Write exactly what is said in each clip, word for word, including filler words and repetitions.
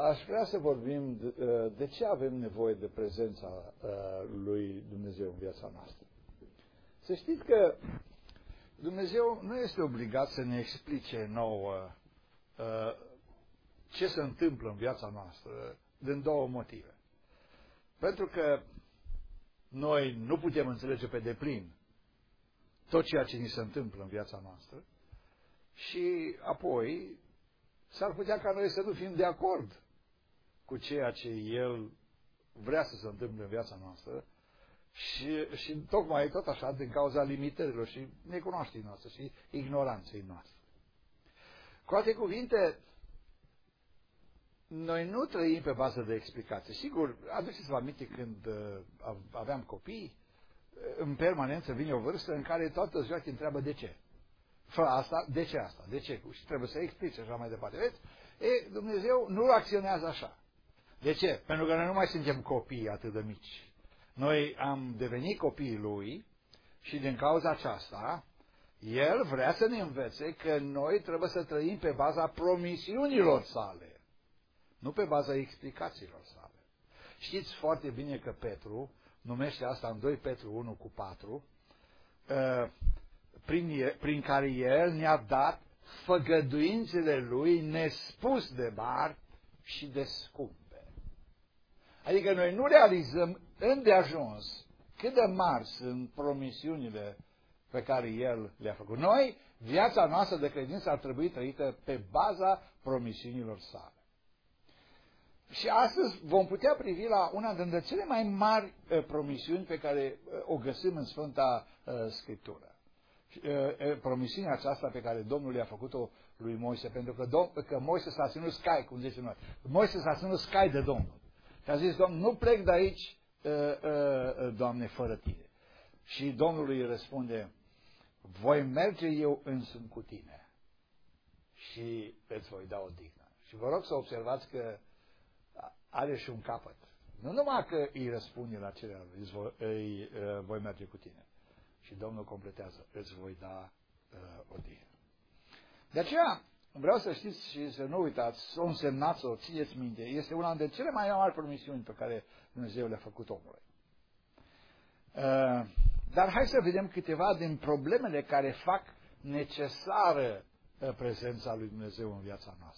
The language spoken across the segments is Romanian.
aș vrea să vorbim de, de ce avem nevoie de prezența lui Dumnezeu în viața noastră. Să știți că Dumnezeu nu este obligat să ne explice nouă ce se întâmplă în viața noastră din două motive. Pentru că noi nu putem înțelege pe deplin tot ceea ce ni se întâmplă în viața noastră și apoi s-ar putea ca noi să nu fim de acord cu ceea ce El vrea să se întâmple în viața noastră și, și tocmai tot așa din cauza limitărilor și necunoașterii noastre și ignoranței noastre. Cu alte cuvinte, noi nu trăim pe bază de explicații. Sigur, aduceți-vă aminte când uh, aveam copii, în permanență vine o vârstă în care toată ziua te întreabă de ce. Fă asta, de ce asta, de ce? Și trebuie să explice așa mai departe. Vedeți? E, Dumnezeu nu acționează așa. De ce? Pentru că noi nu mai suntem copii atât de mici. Noi am devenit copiii Lui și din cauza aceasta, El vrea să ne învețe că noi trebuie să trăim pe baza promisiunilor sale. Nu pe baza explicațiilor sale. Știți foarte bine că Petru numește asta în doi Petru unu cu patru, prin, prin care el ne-a dat făgăduințele lui nespus de mari și de scumpe. Adică noi nu realizăm îndeajuns cât de mari sunt promisiunile pe care el le-a făcut. Noi, viața noastră de credință ar trebui trăită pe baza promisiunilor sale. Și astăzi vom putea privi la una dintre cele mai mari uh, promisiuni pe care uh, o găsim în Sfânta uh, Scriptură. Uh, uh, promisiunea aceasta pe care Domnul i-a făcut-o lui Moise, pentru că, Dom- că Moise s-a ținut scai, cum zice noi. Moise s-a ținut scai de Domnul. Și a zis, Domnul, nu plec de aici, uh, uh, Doamne, fără tine. Și Domnul îi răspunde, voi merge eu însumi cu tine și îți voi da o dignă. Și vă rog să observați că are și un capăt. Nu numai că îi răspunde la cererea lui, îi, voi, îi uh, voi merge cu tine. Și Domnul completează, îți voi da uh, o dignă. De aceea, vreau să știți și să nu uitați, să o însemnați, să o țineți minte, este una dintre cele mai mari promisiuni pe care Dumnezeu le-a făcut omului. Uh, dar hai să vedem câteva din problemele care fac necesară uh, prezența lui Dumnezeu în viața noastră.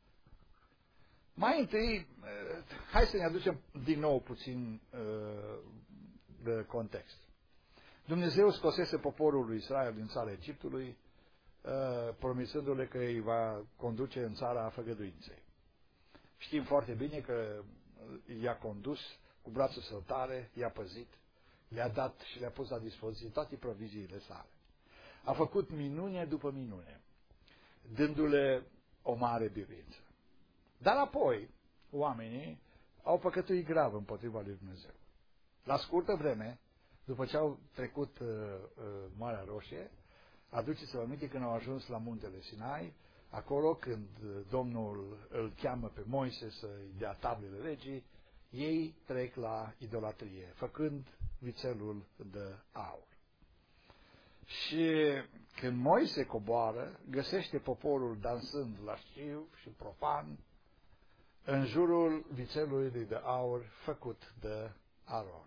Mai întâi, hai să ne aducem din nou puțin uh, de context. Dumnezeu scosese poporul lui Israel din țara Egiptului, uh, promițându-le că îi va conduce în țara făgăduinței. Știm foarte bine că i-a condus cu brațul său tare, i-a păzit, le-a dat și le-a pus la dispoziție toate proviziile sale. A făcut minune după minune, dându-le o mare biruință. Dar apoi, oamenii au păcătuit grav împotriva lui Dumnezeu. La scurtă vreme, după ce au trecut uh, uh, Marea Roșie, aduceți-vă aminte când au ajuns la muntele Sinai, acolo când Domnul îl cheamă pe Moise să-i dea tablele legii, ei trec la idolatrie, făcând vițelul de aur. Și când Moise coboară, găsește poporul dansând lasciv și profan în jurul vițelului de aur făcut de Aron.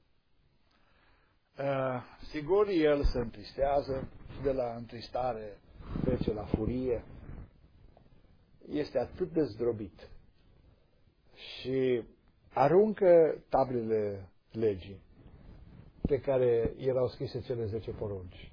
Uh, sigur, el se întristează și de la întristare trece la furie. Este atât de zdrobit și aruncă tablele legii pe care erau scrise cele zece porunci.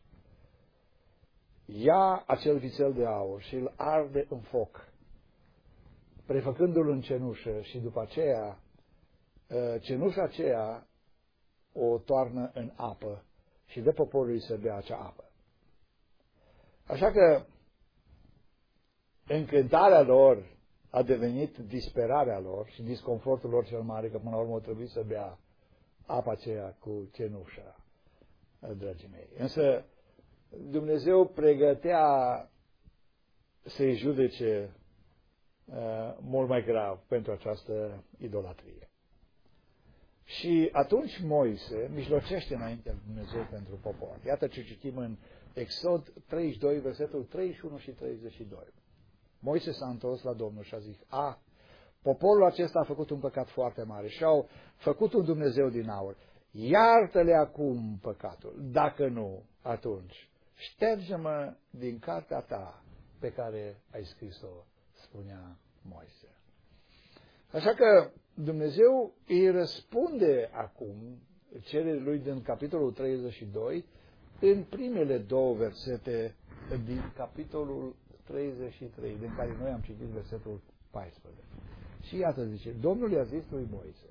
Ia acel vițel de aur și îl arde în foc, prefăcându-l în cenușă, și după aceea cenușa aceea o toarnă în apă și dă poporului să bea acea apă. Așa că încântarea lor a devenit disperarea lor și disconfortul lor cel mare, că până la urmă trebuie să bea apa aceea cu cenușa, dragii mei. Însă Dumnezeu pregătea să-i judece uh, mult mai grav pentru această idolatrie. Și atunci Moise mijlocește înaintea lui Dumnezeu pentru popor. Iată ce citim în Exod treizeci și doi, versetul treizeci și unu și treizeci și doi. Moise s-a întors la Domnul și a zis: A, Poporul acesta a făcut un păcat foarte mare și au făcut un Dumnezeu din aur. Iartă-le acum păcatul. Dacă nu, atunci șterge-mă din cartea ta pe care ai scris-o, spunea Moise. Așa că Dumnezeu îi răspunde acum cererii lui din capitolul treizeci și doi în primele două versete din capitolul treizeci și trei, din care noi am citit versetul paisprezece. Și iată zice, Domnul i-a zis lui Moise,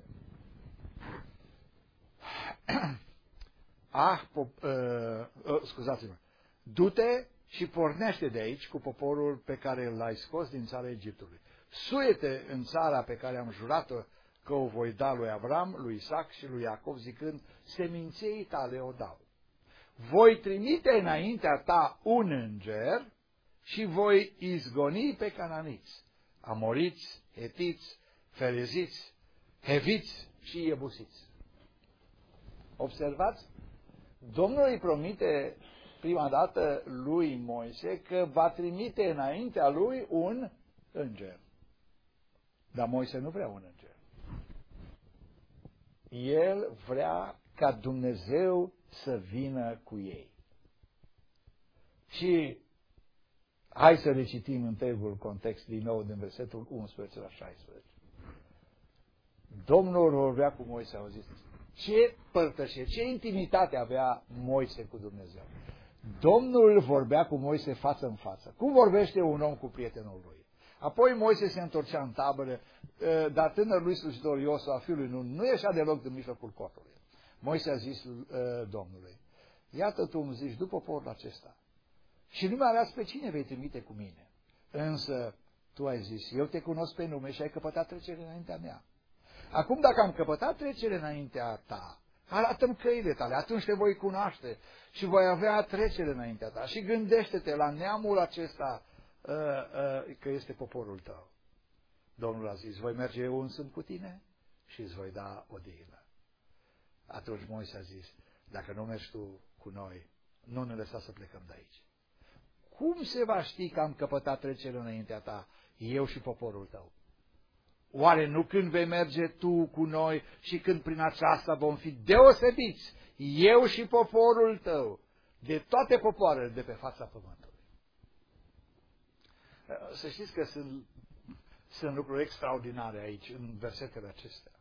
ah, pop, uh, uh, scuzați-mă, du-te și pornește de aici cu poporul pe care l-ai scos din țara Egiptului. Suie-te în țara pe care am jurat-o că o voi da lui Avram, lui Isaac și lui Iacov, zicând, seminției tale o dau. Voi trimite înaintea ta un înger și voi izgoni pe cananiți, amoriți, hetiți, fereziți, heviți și iebusiți. Observați, Domnul îi promite prima dată lui Moise că va trimite înaintea lui un înger. Dar Moise nu vrea un înger. El vrea ca Dumnezeu să vină cu ei. Și hai să recitim întregul context din nou din versetul unsprezece la șaisprezece. Domnul vorbea cu Moise, au zis, ce părtășie, ce intimitate avea Moise cu Dumnezeu. Domnul vorbea cu Moise față în față. Cum vorbește un om cu prietenul lui? Apoi Moise se întorcea în tabără, dar tânărul lui slujitor Iosua, fiul lui Nun, nu ieșea deloc din mijlocul cortului. Moise a zis Domnului, iată tu îmi zici, după poporul acesta, și nu mai ales pe cine vei trimite cu mine. Însă tu ai zis, eu te cunosc pe nume și ai căpătat trecere înaintea mea. Acum dacă am căpătat trecere înaintea ta, arată-mi căile tale, atunci te voi cunoaște și voi avea trecere înaintea ta. Și gândește-te la neamul acesta uh, uh, că este poporul tău. Domnul a zis, voi merge eu însumi cu tine și îți voi da odihnă. Atunci Moise a zis, dacă nu mergi tu cu noi, nu ne lăsa să plecăm de aici. Cum se va ști că am căpătat trecere înaintea ta, eu și poporul tău? Oare nu când vei merge tu cu noi și când prin aceasta vom fi deosebiți, eu și poporul tău, de toate popoarele de pe fața pământului? Să știți că sunt, sunt lucruri extraordinare aici, în versetele acestea.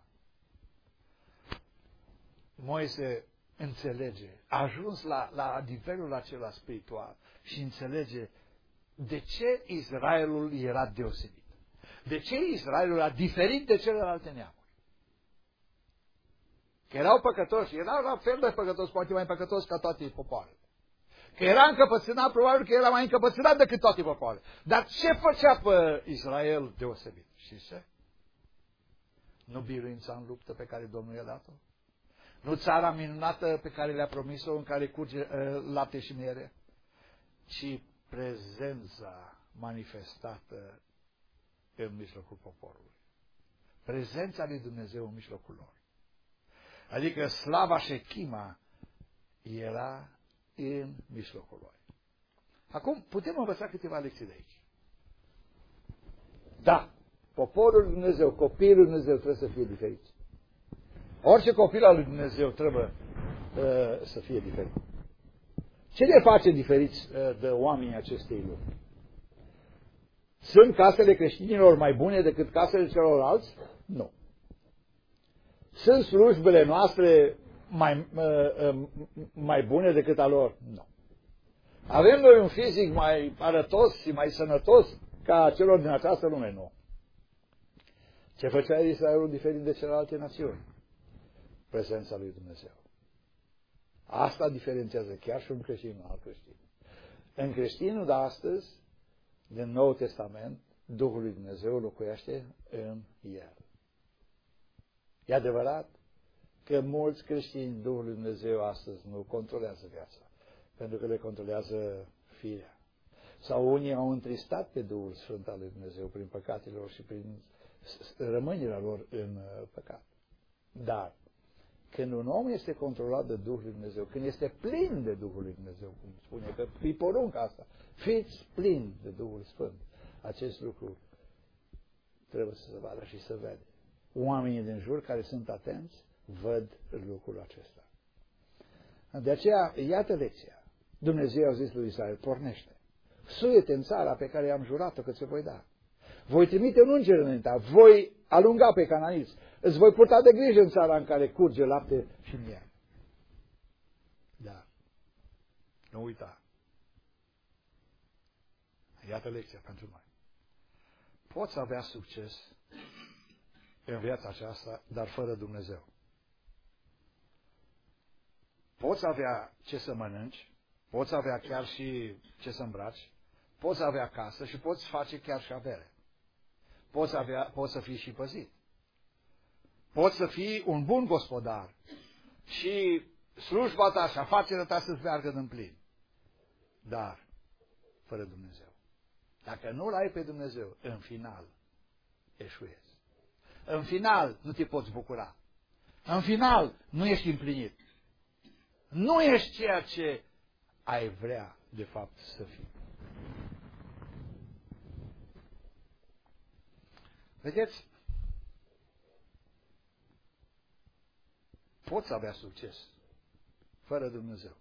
Moise înțelege, a ajuns la, la nivelul acela spiritual și înțelege de ce Israelul era deosebit. De ce Israelul era diferit de celelalte neamuri? Că erau păcătoși, erau la fel de păcătoși, poate mai păcătoși ca toate popoarele. Că era încăpățânat, probabil că era mai încăpățânat decât toate popoarele. Dar ce făcea pe Israel deosebit? Știți ce? Nu biruința în luptă pe care Domnul i-a dat-o? Nu țara minunată pe care le-a promis-o, în care curge uh, lapte și miere? Ci prezența manifestată în mijlocul poporului. Prezența lui Dumnezeu în mijlocul lor. Adică slava Shechima era în mijlocul lor. Acum putem învăța câteva lecții de aici. Da, poporul lui Dumnezeu, copiii lui Dumnezeu trebuie să fie diferiți. Orice copil al lui Dumnezeu trebuie uh, să fie diferit. Ce le face diferiți uh, de oamenii acestei lumi? Sunt casele creștinilor mai bune decât casele celorlalți? Nu. Sunt slujbele noastre mai, mai bune decât a lor? Nu. Avem noi un fizic mai arătos și mai sănătos ca celor din această lume? Nu. Ce făcea Israelul diferit de celelalte națiuni? Prezența lui Dumnezeu. Asta diferențiază chiar și un creștin un alt creștin. În creștinul de astăzi, din Noul Testament, Duhul lui Dumnezeu locuiește în el. E adevărat că mulți creștini, Duhul lui Dumnezeu astăzi nu controlează viața, pentru că le controlează firea. Sau unii au întristat pe Duhul Sfânt al lui Dumnezeu prin păcatele lor și prin rămânerea lor în păcat. Dar când un om este controlat de Duhul lui Dumnezeu, când este plin de Duhul lui Dumnezeu, cum spune, că îi poruncă asta, fiți plini de Duhul Sfânt, acest lucru trebuie să se vadă și să vede. Oamenii din jur care sunt atenți văd lucrul acesta. De aceea, iată lecția. Dumnezeu a zis lui Israel, pornește. Suie-te în țara pe care i-am jurat-o că ți-o voi da. Voi trimite un înger înaintea, voi alunga pe cananiți, îți voi purta de grijă în țara în care curge lapte și miere. Da. Nu uita. Iată lecția pentru noi. Poți avea succes în viața aceasta, dar fără Dumnezeu. Poți avea ce să mănânci, poți avea chiar și ce să îmbraci, poți avea casă și poți face chiar și avere. Poți, avea, poți să fii și păzit. Poți să fii un bun gospodar și slujba ta și afacerea ta să-ți meargă în plin. Dar, fără Dumnezeu. Dacă nu-L ai pe Dumnezeu, în final, eșuezi. În final, nu te poți bucura. În final, nu ești împlinit. Nu ești ceea ce ai vrea, de fapt, să fii. Vedeți? Poți avea succes fără Dumnezeu.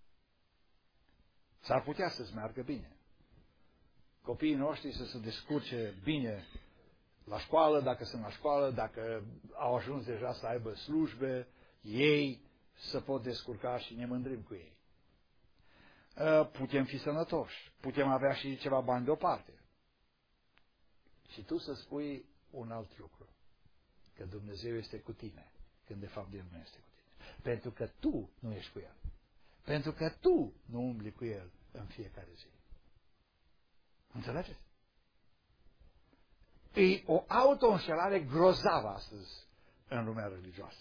S-ar putea să-ți meargă bine. Copiii noștri să se descurce bine la școală, dacă sunt la școală, dacă au ajuns deja să aibă slujbe, ei să pot descurca și ne mândrim cu ei. Putem fi sănătoși, putem avea și ceva bani deoparte. Și tu să spui un alt lucru, că Dumnezeu este cu tine, când de fapt El nu este cu tine. Pentru că tu nu ești cu El. Pentru că tu nu umbli cu El în fiecare zi. Înțelegeți? E o auto-înșelare grozavă astăzi în lumea religioasă.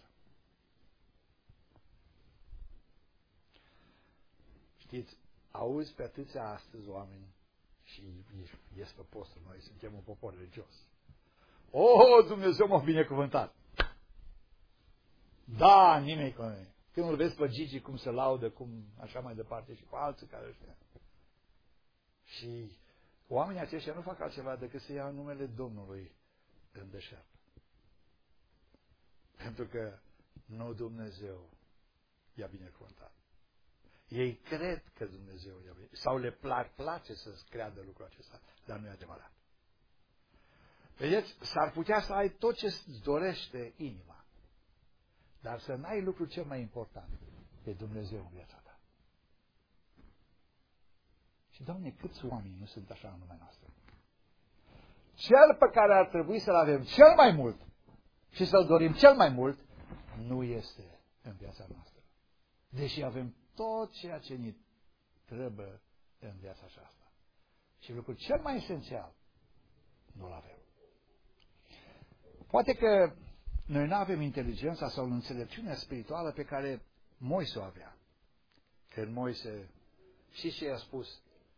Știți, auzi pe atâția astăzi oameni și ies pe postul, noi suntem un popor religios. Oh, Dumnezeu m-a binecuvântat! Da, nimeni cu noi. Când îl vezi pe Gigi cum se laudă, cum așa mai departe și cu alții care ăștia. Și oamenii aceștia nu fac altceva decât să ia numele Domnului în deșert. Pentru că nu Dumnezeu i-a binecuvântat. Ei cred că Dumnezeu i-a binecuvântat. Sau le plac, place să-ți creadă lucrul acesta, dar nu e adevărat. Vedeți, s-ar putea să ai tot ce-ți dorește inima, dar să n-ai lucrul cel mai important, pe Dumnezeu în viața ta. Și, Doamne, câți oameni nu sunt așa în lumea noastră? Cel pe care ar trebui să-l avem cel mai mult și să-l dorim cel mai mult, nu este în viața noastră. Deși avem tot ceea ce ne trebuie în viața aceasta. Și lucrul cel mai esențial, nu-l avem. Poate că noi nu avem inteligența sau înțelepciunea spirituală pe care Moise o avea. Când Moise, și ce i-a spus?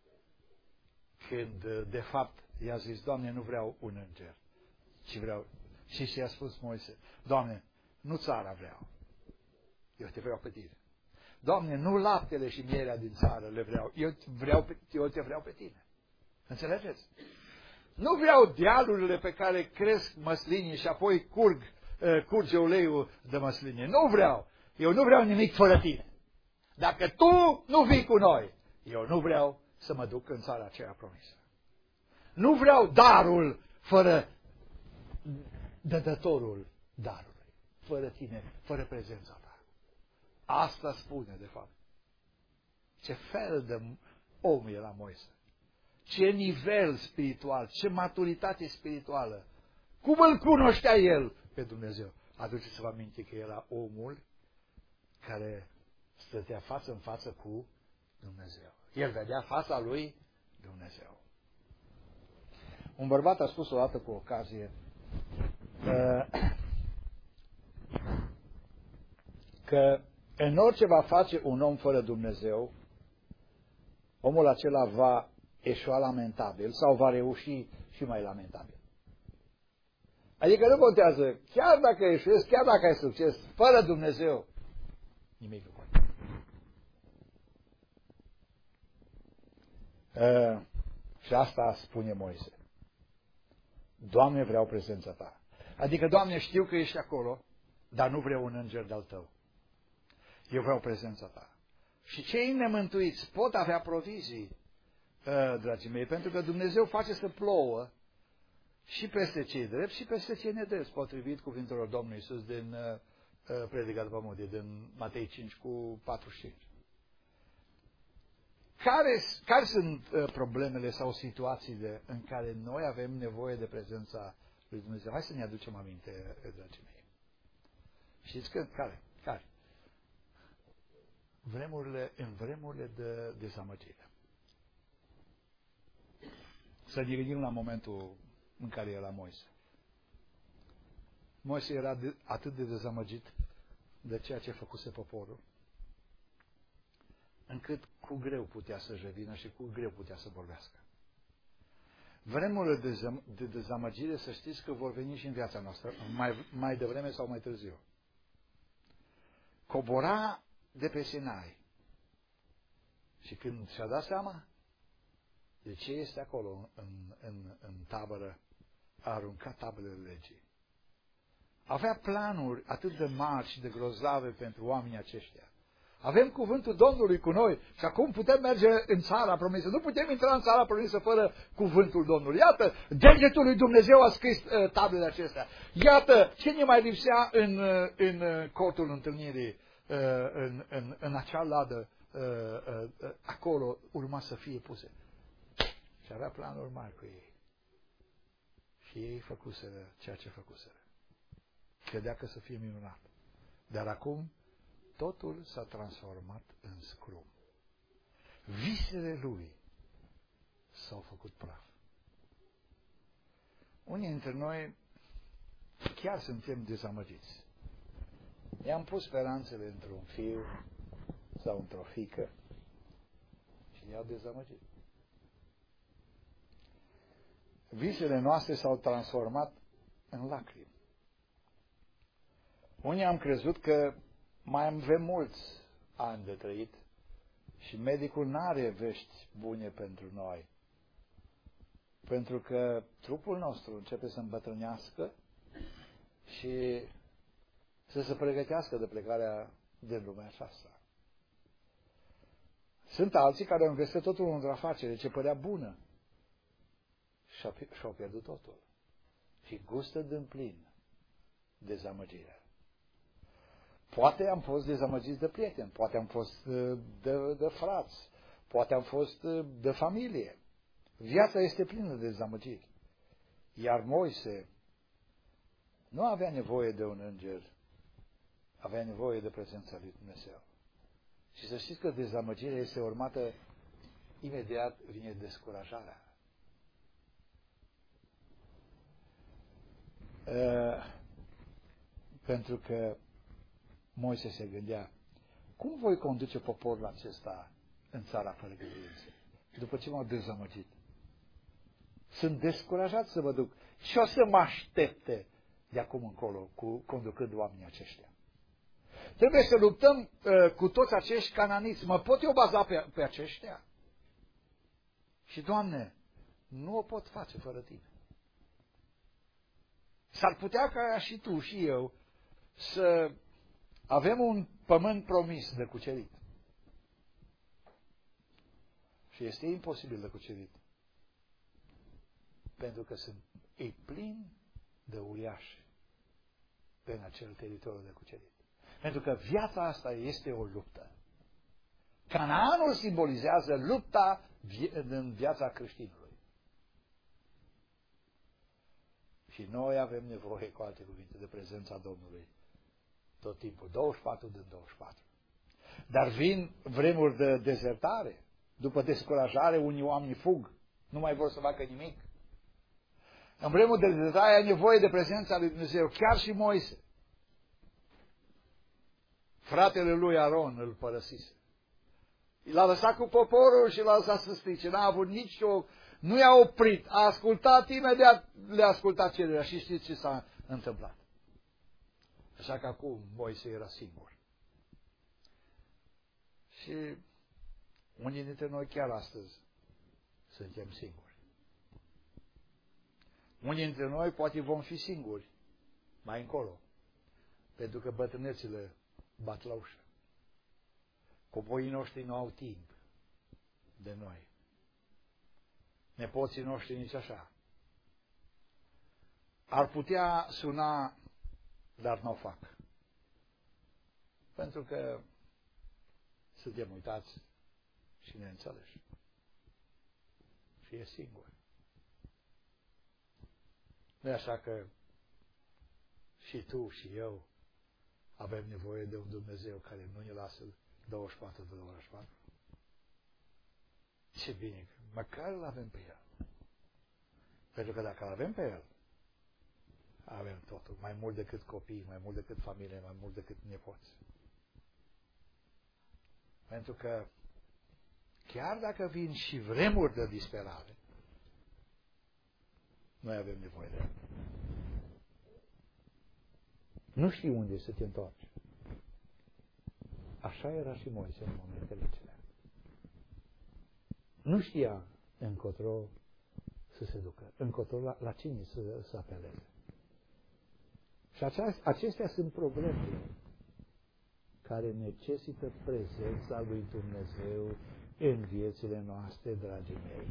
Când, de fapt, i-a zis, Doamne, nu vreau un înger, ci vreau... Și ce i-a spus Moise? Doamne, nu țara vreau, eu te vreau pe tine. Doamne, nu laptele și mierea din țară le vreau, eu, vreau pe, eu te vreau pe tine. Înțelegeți? Nu vreau dealurile pe care cresc măslinii și apoi curg, uh, curge uleiul de măsline. Nu vreau. Eu nu vreau nimic fără tine. Dacă tu nu vii cu noi, eu nu vreau să mă duc în țara aceea promisă. Nu vreau darul fără dădătorul darului. Fără tine, fără prezența ta. Asta spune, de fapt. Ce fel de om era Moise. Ce nivel spiritual, ce maturitate spirituală. Cum îl cunoștea el pe Dumnezeu? Aduceți-vă aminte că era omul care stătea față în față cu Dumnezeu. El vedea fața lui Dumnezeu. Un bărbat a spus odată cu ocazie că, că în orice va face un om fără Dumnezeu, omul acela va eșua lamentabil sau va reuși și mai lamentabil. Adică nu contează, chiar dacă eșuezi, chiar dacă ai succes, fără Dumnezeu, nimic nu contează. Uh, și asta spune Moise. Doamne, vreau prezența Ta. Adică, Doamne, știu că ești acolo, dar nu vreau un înger de-al Tău. Eu vreau prezența Ta. Și cei nemântuiți pot avea provizii, dragii mei, pentru că Dumnezeu face să plouă și peste cei drepți și peste cei nedrepți, potrivit cuvintelor Domnului Iisus din uh, Predica după Modie, din Matei cinci cu patruzeci și cinci. Care, care sunt uh, problemele sau situațiile în care noi avem nevoie de prezența lui Dumnezeu? Hai să ne aducem aminte, dragii mei. Știți că, care? Care? Vremurile, în vremurile de dezamăgire. Să ne gândim la momentul în care era Moise. Moise era de, atât de dezamăgit de ceea ce făcuse poporul, încât cu greu putea să-și revină și cu greu putea să vorbească. Vremurile de, dezam, de dezamăgire, să știți că vor veni și în viața noastră, mai, mai devreme sau mai târziu. Cobora de pe Sinai și când și-a dat seama de ce este acolo în, în, în tabără, a aruncat tablele legii. Avea planuri atât de mari și de grozave pentru oamenii aceștia. Avem cuvântul Domnului cu noi și acum putem merge în țara promisă. Nu putem intra în țara promisă fără cuvântul Domnului. Iată, degetul lui Dumnezeu a scris uh, tablele acestea. Iată ce ne mai lipsea în, uh, în uh, cortul întâlnirii, uh, în, în, în acea ladă, uh, uh, uh, acolo urma să fie puse. Și avea planuri mari cu ei. Și ei făcuseră ceea ce făcuseră. Credea că să fie minunat. Dar acum totul s-a transformat în scrum. Visele lui s-au făcut praf. Unii dintre noi chiar suntem dezamăgiți. I-am pus speranțele într-un fiu sau într-o fiică și i-au dezamăgit. Visele noastre s-au transformat în lacrimi. Unii am crezut că mai avem mulți ani de trăit și medicul n-are vești bune pentru noi. Pentru că trupul nostru începe să îmbătrânească și să se pregătească de plecarea din lumea aceasta. Sunt alții care au investit totul într-o afacere ce părea bună și-au pierdut totul. Și gustă din plin dezamăgirea. Poate am fost dezamăgiți de prieteni, poate am fost de, de frați, poate am fost de familie. Viața este plină de dezamăgiri. Iar Moise nu avea nevoie de un înger, avea nevoie de prezența lui Dumnezeu. Și să știți că dezamăgirea este urmată, imediat vine descurajarea. Uh, pentru că Moise se gândea, cum voi conduce poporul acesta în țara făgăduinței, după ce m-au dezamăgit? Sunt descurajat să mă duc și o să mă aștepte de acum încolo cu conducând oamenii aceștia. Trebuie să luptăm uh, cu toți acești cananiți. Mă pot eu baza pe, pe aceștia? Și, Doamne, nu o pot face fără Tine. S-ar putea ca și tu și eu să avem un pământ promis de cucerit. Și este imposibil de cucerit. Pentru că sunt, e plin de uriași în acel teritoriu de cucerit. Pentru că viața asta este o luptă. Canaanul simbolizează lupta în viața creștinului. Și noi avem nevoie, cu alte cuvinte, de prezența Domnului tot timpul, douăzeci și patru din douăzeci și patru. Dar vin vremuri de dezertare, după descurajare, unii oameni fug, nu mai vor să facă nimic. În vremuri de dezertare ai nevoie de prezența lui Dumnezeu, chiar și Moise. Fratele lui Aron îl părăsise. L-a lăsat cu poporul și l-a lăsat să strice, n-a avut nicio, nu i-a oprit, a ascultat imediat, le-a ascultat cererea și știți ce s-a întâmplat. Așa că acum Moise era singur. Și unii dintre noi chiar astăzi suntem singuri. Unii dintre noi poate vom fi singuri mai încolo, pentru că bătrânețile bat la ușă. Copiii noștri nu au timp de noi. Nepoții noștri nici așa. Ar putea suna, dar nu o fac. Pentru că suntem uitați și neînțeleși. Și e singur. Nu e așa că și tu și eu avem nevoie de un Dumnezeu care nu ne lasă douăzeci și patru de douăzeci și patru? Ce bine, măcar îl avem pe El. Pentru că dacă îl avem pe El, avem totul, mai mult decât copii, mai mult decât familie, mai mult decât nepoți. Pentru că chiar dacă vin și vremuri de disperare, noi avem nevoie de El. Nu știi unde să te întorci. Așa era și Moise în momentele acelea. Nu știa încotro să se ducă, încotro la, la cine să, să apeleze. Și acea, acestea sunt problemele care necesită prezența lui Dumnezeu în viețile noastre, dragii mei.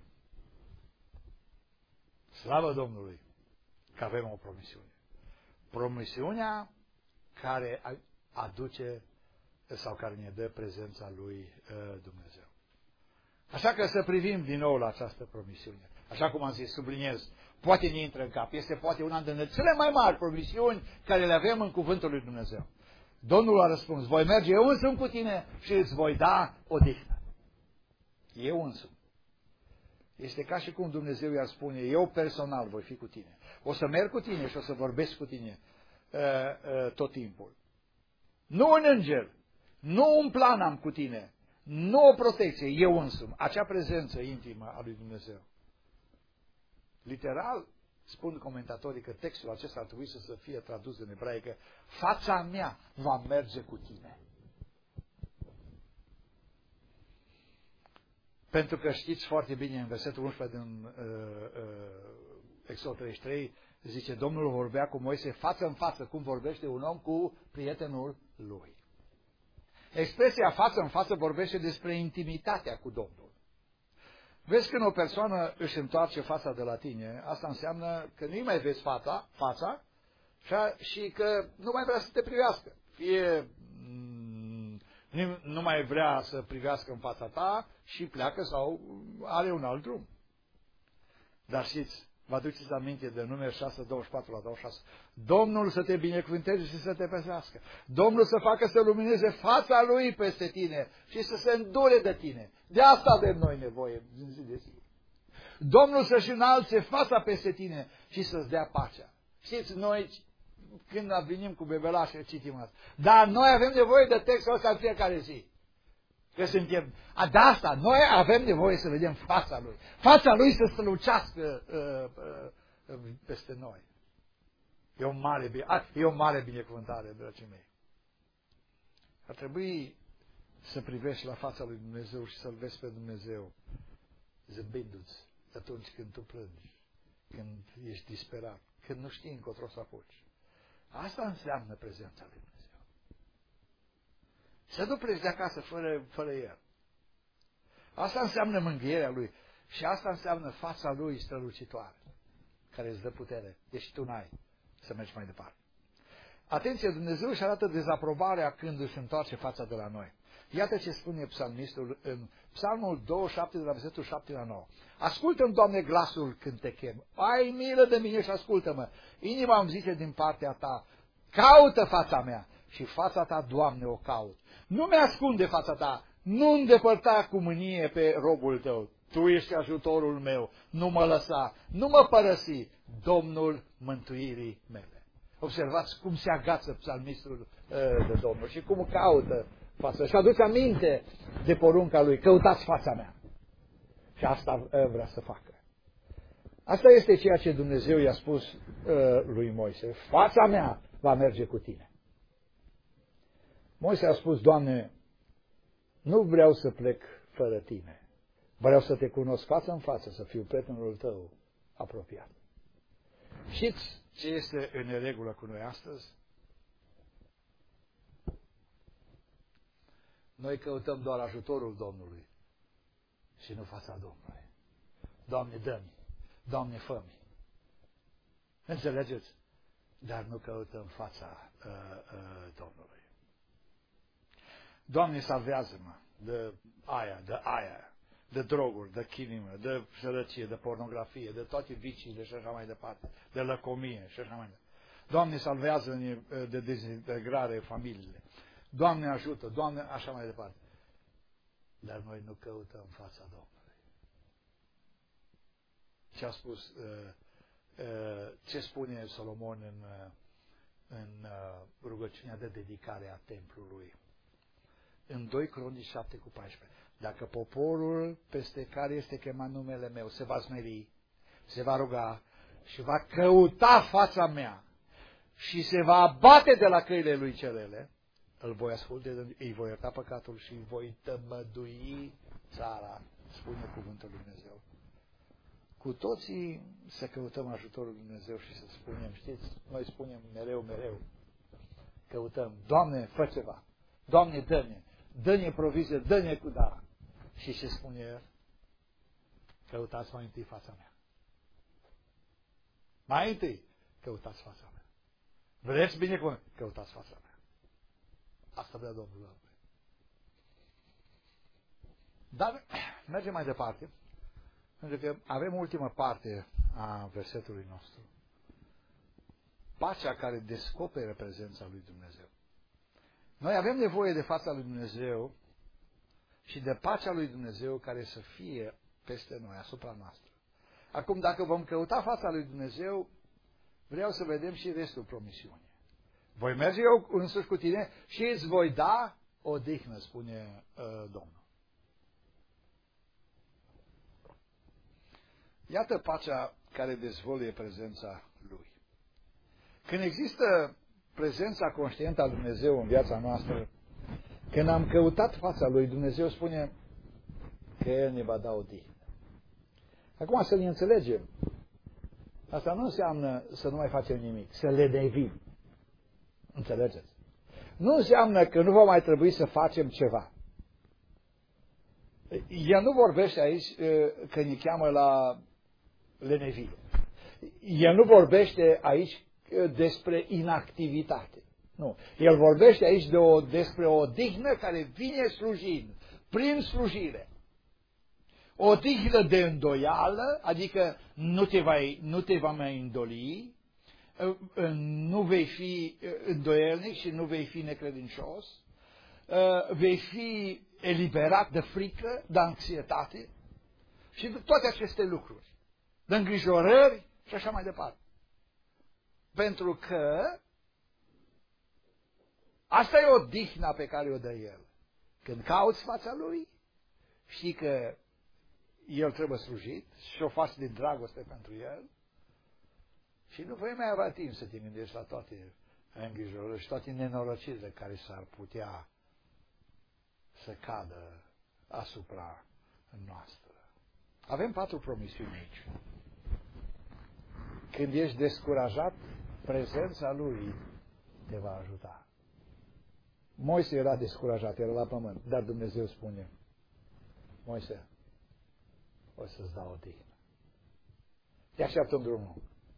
Slavă Domnului că avem o promisiune. Promisiunea care aduce sau care ne dă prezența lui Dumnezeu. Așa că să privim din nou la această promisiune. Așa cum am zis, subliniez, poate ne intră în cap. Este poate una dintre cele mai mari promisiuni care le avem în cuvântul lui Dumnezeu. Domnul a răspuns, voi merge eu însumi cu tine și îți voi da odihnă. Eu însumi. Este ca și cum Dumnezeu i-ar spune, eu personal voi fi cu tine. O să merg cu tine și o să vorbesc cu tine uh, uh, tot timpul. Nu un înger, nu un plan am cu tine, nu o protecție, eu însumi. Acea prezență intimă a lui Dumnezeu. Literal, spun comentatorii că textul acesta ar trebui să fie tradus în ebraică, fața mea va merge cu tine. Pentru că știți foarte bine în versetul unsprezece din uh, uh, Exod treizeci și trei, zice, Domnul vorbea cu Moise față în față, cum vorbește un om cu prietenul lui. Expresia față în față vorbește despre intimitatea cu Domnul. Vezi, când o persoană își întoarce fața de la tine, asta înseamnă că nu-i mai vezi fața, fața și că nu mai vrea să te privească. Fie nu mai vrea să privească în fața ta și pleacă sau are un alt drum. Dar știți, vă aduceți aminte de Numeri șase, douăzeci și patru la douăzeci și șase. Domnul să te binecuvânteze și să te păzească. Domnul să facă să lumineze fața Lui peste tine și să se îndure de tine. De asta avem noi nevoie din zi de zi. Domnul să-și înalțe fața peste tine și să-ți dea pacea. Știți, noi când venim cu bebelașe citim asta. Dar noi avem nevoie de textul ăsta în fiecare zi. Că suntem, a, de asta, noi avem nevoie să vedem fața Lui. Fața Lui să strălucească uh, uh, uh, peste noi. E o mare, e o mare binecuvântare, dragii mei. Ar trebui să privești la fața lui Dumnezeu și să-L vezi pe Dumnezeu zâmbindu-ți atunci când tu plângi, când ești disperat, când nu știi încotro să apuci. Asta înseamnă prezența lui Dumnezeu. Să nu pleci de acasă fără, fără El. Asta înseamnă mângâierea Lui. Și asta înseamnă fața Lui strălucitoare, care îți dă putere. Deci tu n-ai să mergi mai departe. Atenție, Dumnezeu își arată dezaprobarea când își întoarce fața de la noi. Iată ce spune psalmistul în Psalmul douăzeci și șapte, de la versetul șapte la nouă. Ascultă-mi, Doamne, glasul când te chem. Ai milă de mine și ascultă-mă. Inima îmi zice din partea ta, caută fața mea. Și fața ta, Doamne, o caut. Nu mi-ascunde fața ta, nu îndepărta cu mânie pe robul tău. Tu ești ajutorul meu, nu mă lăsa, nu mă părăsi, Domnul mântuirii mele. Observați cum se agață psalmistul de Domnul și cum caută fața. Și aduce aminte de porunca lui, căutați fața mea. Și asta vrea să facă. Asta este ceea ce Dumnezeu i-a spus lui Moise. Fața mea va merge cu tine. Moise a spus, Doamne, nu vreau să plec fără tine. Vreau să te cunosc față în față, să fiu prietenul tău apropiat. Știți ce este în neregulă cu noi astăzi? Noi căutăm doar ajutorul Domnului și nu fața Domnului. Doamne, dă-mi, Doamne, fă-mi. Înțelegeți? Dar nu căutăm fața uh, uh, Domnului. Doamne, salvează-mă de aia, de aia, de droguri, de chinimă, de sărăcie, de pornografie, de toate viciile și așa mai departe, de lăcomie și așa mai departe. Doamne, salvează-ne de dezintegrare familiile. Doamne, ajută, Doamne, așa mai departe. Dar noi nu căutăm fața Domnului. Ce a spus, uh, uh, ce spune Solomon în, uh, în uh, rugăciunea de dedicare a templului? În doi Cronici șapte cu paisprezece. Dacă poporul peste care este chemat numele meu se va smeri, se va ruga și va căuta fața mea și se va abate de la căile lui celele, îl voi asculta, îi voi ierta păcatul și îi voi tămădui țara, spune cuvântul lui Dumnezeu. Cu toții să căutăm ajutorul lui Dumnezeu și să spunem, știți, noi spunem mereu, mereu, căutăm, Doamne, fă ceva, Doamne, dă-ne, dă-ne provizie, dă-ne cu dar. Și ce spune el? Căutați mai întâi fața mea. Mai întâi, căutați fața mea. Vreți bine cum? Căutați fața mea. Asta vrea Domnul. Dar mergem mai departe, pentru că avem ultima parte a versetului nostru. Pacea care descoperă prezența lui Dumnezeu. Noi avem nevoie de fața lui Dumnezeu și de pacea lui Dumnezeu care să fie peste noi, asupra noastră. Acum, dacă vom căuta fața lui Dumnezeu, vreau să vedem și restul promisiunii. Voi merge eu însuși cu tine și îți voi da odihnă, spune uh, Domnul. Iată pacea care dezvăluie prezența Lui. Când există prezența conștientă a Dumnezeu în viața noastră, când am căutat fața Lui, Dumnezeu spune că El ne va da odihnă. Acum să ne înțelegem. Asta nu înseamnă să nu mai facem nimic, să le devim. Înțelegeți? Nu înseamnă că nu va mai trebui să facem ceva. El nu vorbește aici că ne cheamă la lenevie. El nu vorbește aici despre inactivitate. Nu. El vorbește aici de o, despre o odihnă care vine slujind, prin slujire. O odihnă de îndoială, adică nu te, vai, nu te va mai îndoli, nu vei fi îndoielnic și nu vei fi necredincios, vei fi eliberat de frică, de anxietate și de toate aceste lucruri, de îngrijorări și așa mai departe. Pentru că asta e odihna pe care o dă El. Când cauți fața Lui, știi că El trebuie slujit și o faci din dragoste pentru El și nu vei mai avea timp să te gândești la toate îngrijorări și toate nenorocirile care s-ar putea să cadă asupra noastră. Avem patru promisiuni aici. Când ești descurajat, prezența Lui te va ajuta. Moise era descurajat, era la pământ, dar Dumnezeu spune, Moise, o să-ți dau o dihnă. Te așteaptă în drumul.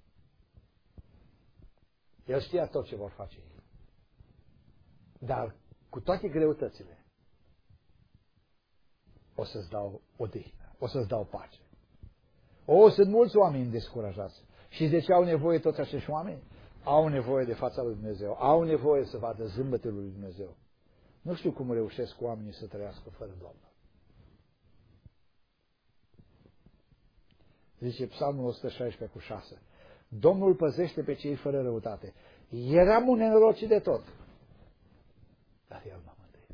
El știa tot ce vor face ei. Dar cu toate greutățile, o să-ți dau o dihnă, o să-ți dau pace. O, sunt mulți oameni descurajați. Și de ce au nevoie toți acești oameni? Au nevoie de fața lui Dumnezeu. Au nevoie să vadă zâmbetul lui Dumnezeu. Nu știu cum reușesc oamenii să trăiască fără Domnul. Zice Psalmul o sută șaisprezece cu șase. Domnul păzește pe cei fără răutate. Eram un nenorocit de tot. Dar El m-a mântuit.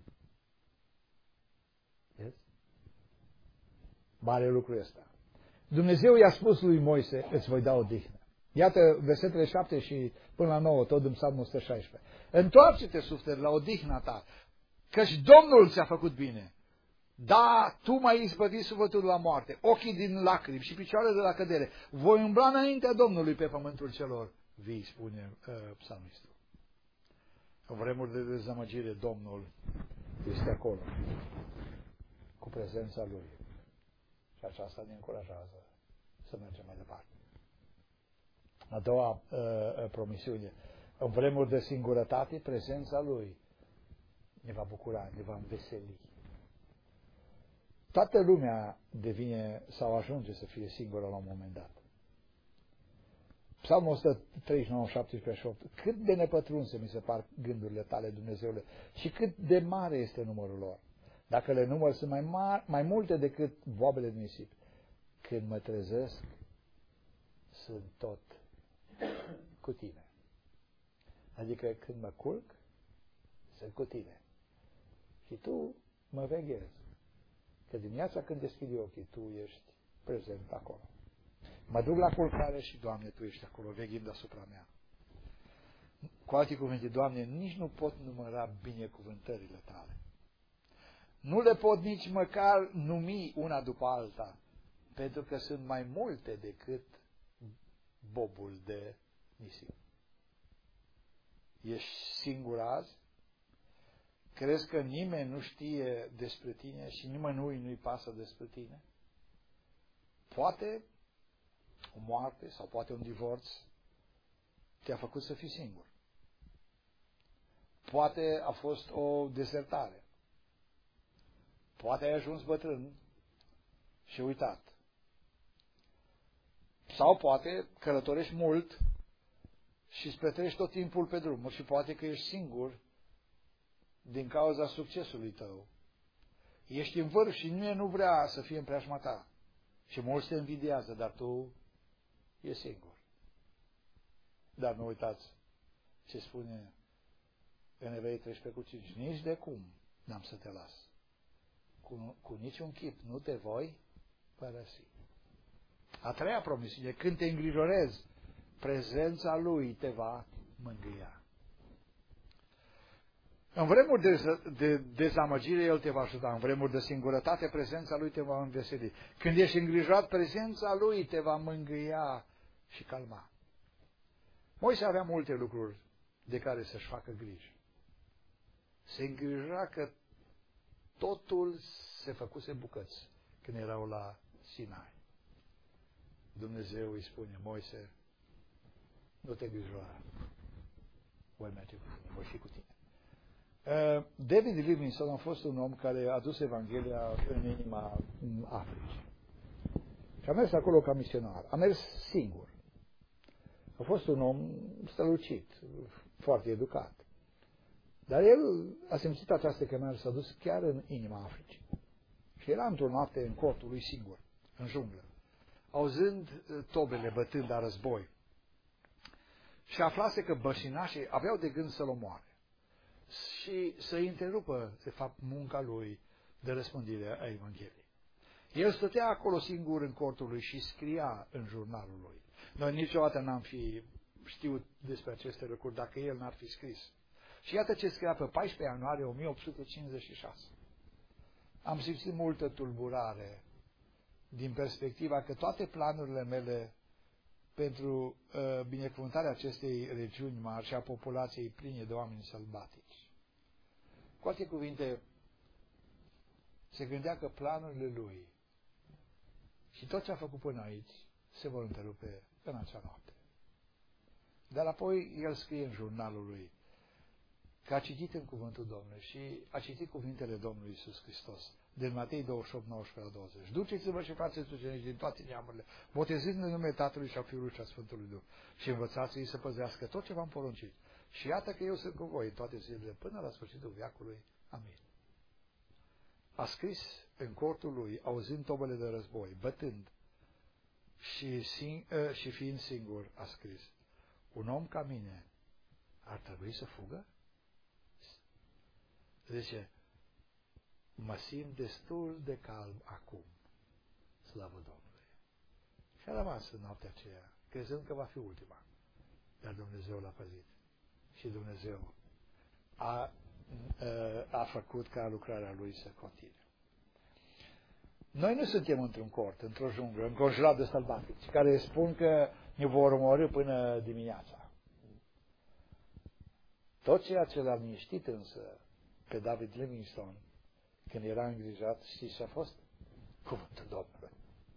Vezi? Mare lucru ăsta. Dumnezeu i-a spus lui Moise, îți voi da o dihnă. Iată versetele șapte și până la nouă, tot în Psalmul o sută șaisprezece. Întoarce-te, suflet, la odihna ta, căci Domnul ți-a făcut bine. Da, tu m-ai izbăvit sufletul la moarte, ochii din lacrimi și picioarele de la cădere. Voi umbla înaintea Domnului pe pământul celor vii, spune uh, psalmistul. În vremuri de dezamăgire, Domnul este acolo, cu prezența Lui. Și aceasta ne încurajează să mergem mai departe. A doua uh, promisiune. În vremuri de singurătate, prezența Lui ne va bucura, ne va înveseli. Toată lumea devine sau ajunge să fie singură la un moment dat. Psalmul o sută treizeci și nouă, șaptesprezece și opt. Cât de nepătrunse mi se par gândurile tale, Dumnezeule, și cât de mare este numărul lor. Dacă le număr, sunt mai, mari, mai multe decât boabele de nisip. Când mă trezesc, sunt tot cu tine. Adică când mă culc, sunt cu tine. Și tu mă veghezi. Că dimineața când deschid ochii, tu ești prezent acolo. Mă duc la culcare și, Doamne, tu ești acolo, veghind asupra mea. Cu alte cuvinte, Doamne, nici nu pot număra binecuvântările tale. Nu le pot nici măcar numi una după alta, pentru că sunt mai multe decât bobul de nisip. Ești singur azi? Crezi că nimeni nu știe despre tine și nimănui nu-i pasă despre tine? Poate o moarte sau poate un divorț te-a făcut să fii singur. Poate a fost o dezertare. Poate ai ajuns bătrân și uitat. Sau poate călătorești mult și îți petrești tot timpul pe drumuri și poate că ești singur din cauza succesului tău. Ești în vârf și nimeni nu vrea să fie în preajma ta. Și mulți te invidiază, dar tu ești singur. Dar nu uitați ce spune în Evrei treisprezece cu cinci. Nici de cum n-am să te las. Cu, cu niciun chip nu te voi părăsi. A treia promisiune, când te îngrijorezi, prezența Lui te va mângâia. În vremuri de, de dezamăgire, El te va ajuta. În vremuri de singurătate, prezența Lui te va înveseli. Când ești îngrijorat, prezența Lui te va mângâia și calma. Moise avea multe lucruri de care să-și facă griji. Se îngrija că totul se făcuse bucăți când erau la Sinai. Dumnezeu îi spune, Moise, nu te îngrijora. Voi merge cu tine, voi fi cu tine. Uh, David Livingstone a fost un om care a dus Evanghelia în inima Africii. Și a mers acolo ca misionar. A mers singur. A fost un om strălucit, foarte educat. Dar el a simțit această chemare, s-a dus chiar în inima Africii. Și era într-o noapte în cortul lui singur, în junglă, auzând tobele bătând la război. Și aflase că bășinașii aveau de gând să-l omoare și să întrerupă, de fapt, munca lui de răspândire a Evangheliei. El stătea acolo singur în cortul lui și scria în jurnalul lui. Noi niciodată n-am fi știut despre aceste lucruri dacă el n-ar fi scris. Și iată ce scria pe paisprezece ianuarie o mie opt sute cincizeci și șase. Am simțit multă tulburare din perspectiva că toate planurile mele pentru uh, binecuvântarea acestei regiuni mari și a populației pline de oameni sălbatici. Cu alte cuvinte, se gândea că planurile lui și tot ce a făcut până aici se vor întrerupe în acea noapte. Dar apoi el scrie în jurnalul lui că a citit în cuvântul Domnului și a citit cuvintele Domnului Iisus Hristos din Matei douăzeci și opt, nouăsprezece la douăzeci. Duceți-vă și faceți ucenici din toate neamurile, botezând în numele Tatălui și a Fiului și a Sfântului Duh și învățați-i să păzească tot ce v-am poruncit. Și iată că eu sunt cu voi în toate zilele până la sfârșitul veacului. Amin. A scris în cortul lui, auzind tobele de război, bătând și, sing, uh, și fiind singur, a scris: un om ca mine ar trebui să fugă? Zice, mă simt destul de calm acum, slavă Domnului. Și a rămas în noaptea aceea, crezând că va fi ultima. Dar Dumnezeu l-a păzit. Și Dumnezeu a, a făcut ca lucrarea lui să continue. Noi nu suntem într-un cort, într-o junglă, înconjurat de sălbatici, care spun că ne vor omorî până dimineața. Tot ceea ce l-a liniștit însă pe David Livingstone, când era îngrijat, știți ce a fost? Cuvântul Domnului.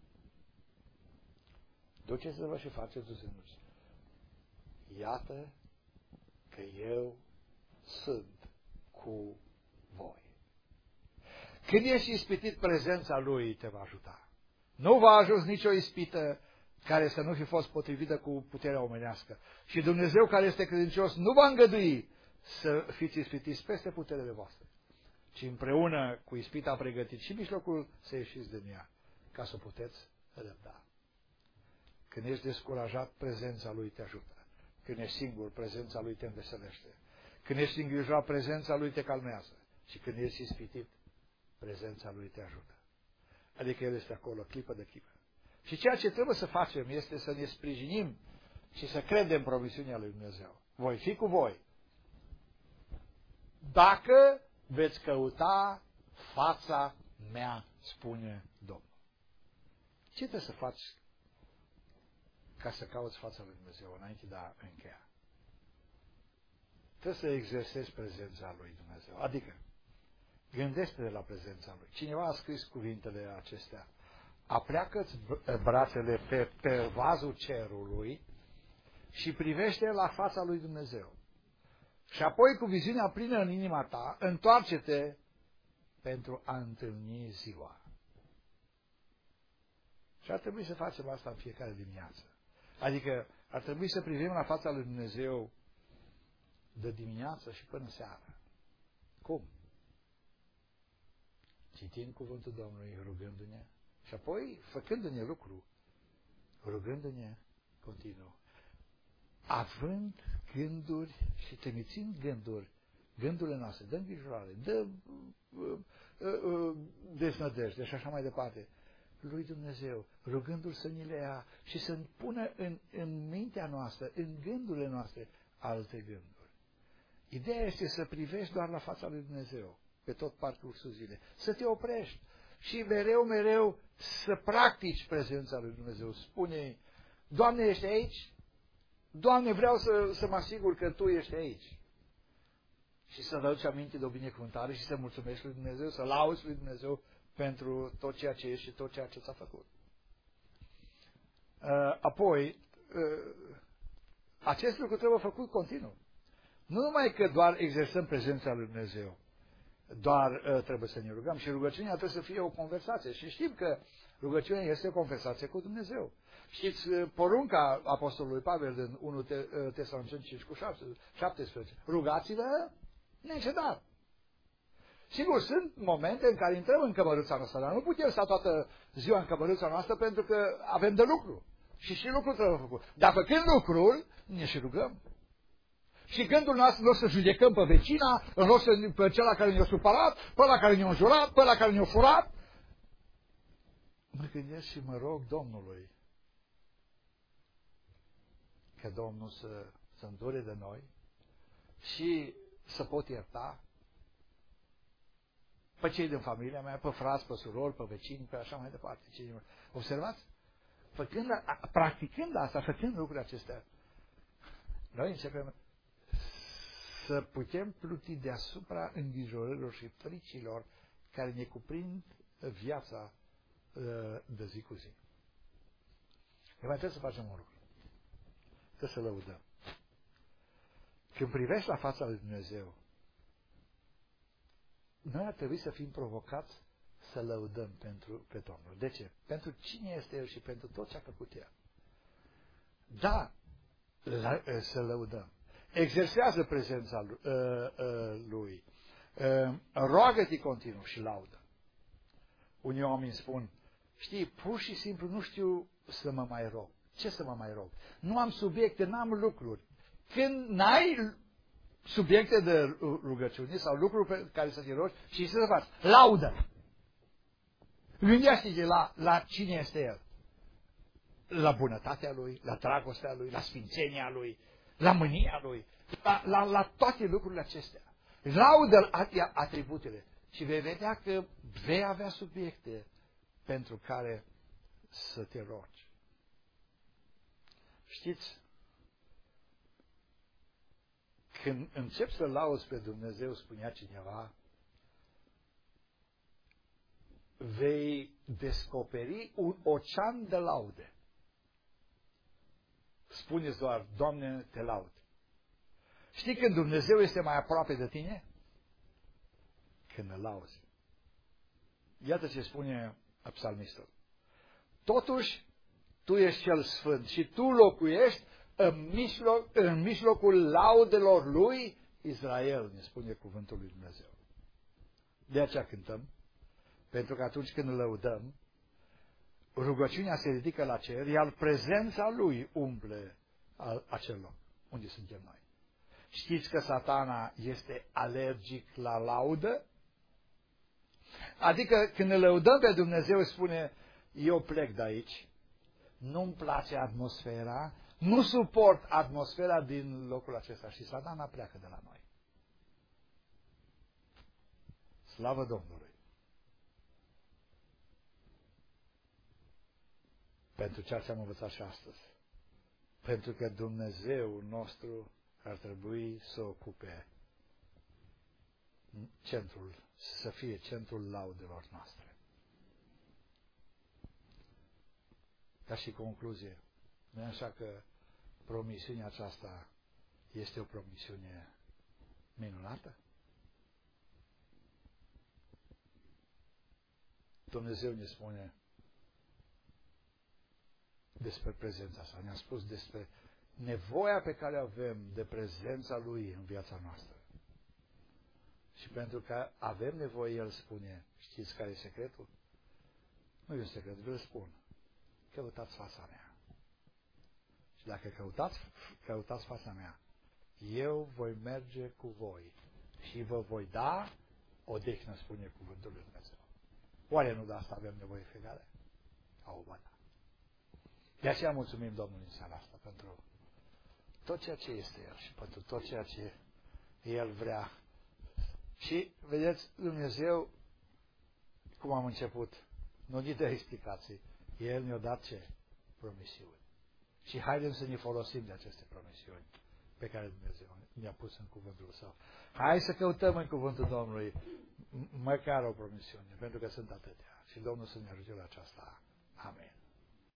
Duceți-vă și faceți uzinuri. Iată că eu sunt cu voi. Când ești ispitit, prezența Lui te va ajuta. Nu va ajuns nicio ispită care să nu fi fost potrivită cu puterea omenească. Și Dumnezeu care este credincios nu va îngădui să fiți ispitiți peste puterile voastre, ci împreună cu ispita a pregătit și mijlocul să ieșiți din ea, ca să puteți răbda. Când ești descurajat, prezența Lui te ajută. Când ești singur, prezența Lui te înveselește. Când ești îngrijorat, prezența Lui te calmează. Și când ești ispitit, prezența Lui te ajută. Adică El este acolo, clipă de clipă. Și ceea ce trebuie să facem este să ne sprijinim și să credem promisiunea Lui Dumnezeu. Voi fi cu voi, dacă veți căuta fața mea, spune Domnul. Ce trebuie să faci ca să cauți fața Lui Dumnezeu înainte de a încheia? Trebuie să exersezi prezența Lui Dumnezeu. Adică, gândește-te la prezența Lui. Cineva a scris cuvintele acestea. Apleacă-ți brațele pe, pe vazul cerului și privește la fața Lui Dumnezeu. Și apoi, cu viziunea plină în inima ta, întoarce-te pentru a întâlni ziua. Și ar trebui să facem asta în fiecare dimineață. Adică ar trebui să privim la fața Lui Dumnezeu de dimineață și până seara. Cum? Citind cuvântul Domnului, rugându-ne, și apoi făcându-ne lucru, rugându-ne continuu, având gânduri și trimițând gânduri, gândurile noastre, de îngrijorare, de uh, uh, uh, deznădejde și așa mai departe, lui Dumnezeu, rugându-L să ni le ia și să pună în, în mintea noastră, în gândurile noastre, alte gânduri. Ideea este să privești doar la fața lui Dumnezeu, pe tot parcursul zilei, să te oprești și mereu, mereu să practici prezența lui Dumnezeu. Spune-i, Doamne, ești aici? Doamne, vreau să, să mă asigur că Tu ești aici. Și să vă aduci aminte de o binecuvântare și să mulțumești lui Dumnezeu, să lauzi lui Dumnezeu pentru tot ceea ce ești și tot ceea ce ți-a făcut. Apoi, acest lucru trebuie făcut continuu. Nu numai că doar exersăm prezența lui Dumnezeu, doar uh, trebuie să ne rugăm și rugăciunea trebuie să fie o conversație. Și știm că rugăciunea este o conversație cu Dumnezeu. Știți porunca apostolului Pavel din unu Tesaloniceni cinci cu șaptesprezece. Rugați-vă neîncetat. Sigur, sunt momente în care intrăm în cămăruța noastră, dar nu putem sta toată ziua în cămăruța noastră pentru că avem de lucru. Și și lucrul trebuie făcut. Dar făcând lucrul, ne și rugăm. Și gândul nostru, în loc să judecăm pe vecina, în loc să pe cel care ne-a supărat, pe ăla care ne-a înjurat, pe ăla care ne-a furat, mă gândesc și mă rog Domnului că Domnul să se îndure de noi și să pot ierta pe cei din familia mea, pe frați, pe surori, pe vecini, pe așa mai departe. Observați? Făcând, practicând asta, făcând lucrurile acestea, noi începem să putem pluti deasupra îngrijorărilor și fricilor care ne cuprind viața de zi cu zi. E mai trebuie să facem un lucru. Trebuie să lăudăm. Când privești la fața lui Dumnezeu, noi ar trebui să fim provocați să lăudăm pentru, pe Domnul. De ce? Pentru cine este El și pentru tot ce a făcut El. Da, la, să lăudăm. Exersează prezența lui. Uh, uh, lui. Uh, roagă-te continuu și laudă. Unii oameni spun, știi, pur și simplu nu știu să mă mai rog. Ce să mă mai rog? Nu am subiecte, n-am lucruri. Când n-ai subiecte de rugăciune sau lucruri pe care să te rogi și să faci, laudă. Gândește-te la, la cine este El. La bunătatea Lui, la dragostea Lui, la sfințenia Lui, la mânia Lui, la, la, la toate lucrurile acestea. Laudă atributele și vei vedea că vei avea subiecte pentru care să te rogi. Știți, când începi să lauzi pe Dumnezeu, spunea cineva, vei descoperi un ocean de laude. Spuneți doar, Doamne, te laud. Știi când Dumnezeu este mai aproape de tine? Când îl lauzi. Iată ce spune psalmistul. Totuși, tu ești cel sfânt și tu locuiești în, mijloc, în mijlocul laudelor lui Israel, ne spune cuvântul lui Dumnezeu. De aceea cântăm, pentru că atunci când îl lăudăm, rugăciunea se ridică la cer, iar prezența lui umple acel loc unde suntem noi. Știți că Satana este alergic la laudă? Adică când îl lăudăm pe Dumnezeu, spune, eu plec de aici, nu-mi place atmosfera, nu suport atmosfera din locul acesta și Satana pleacă de la noi. Slavă Domnului! Pentru ceea ce am învățat și astăzi. Pentru că Dumnezeu nostru ar trebui să ocupe centrul, să fie centrul laudelor noastre. Ca și concluzie, nu e așa că promisiunea aceasta este o promisiune minunată? Dumnezeu ne spune despre prezența sa, ne-a spus despre nevoia pe care avem de prezența Lui în viața noastră. Și pentru că avem nevoie, El spune, știți care e secretul? Nu e un secret, vă spun. Căutați fața mea. Și dacă căutați, căutați fața mea, eu voi merge cu voi și vă voi da odihnă, spune cuvântul lui Dumnezeu. Oare nu de asta avem nevoie fiecare? Au, bă, da. De aceea mulțumim Domnului în seara asta pentru tot ceea ce este El și pentru tot ceea ce El vrea. Și, vedeți, Dumnezeu, cum am început, nu ne dă explicații. El ne-a dat ce? Promisiuni. Și haidem să ne folosim de aceste promisiuni pe care Dumnezeu ne-a pus în cuvântul Său. Hai să căutăm în cuvântul Domnului măcar o promisiune, pentru că sunt atâtea. Și Domnul să ne ajute la aceasta. Amin.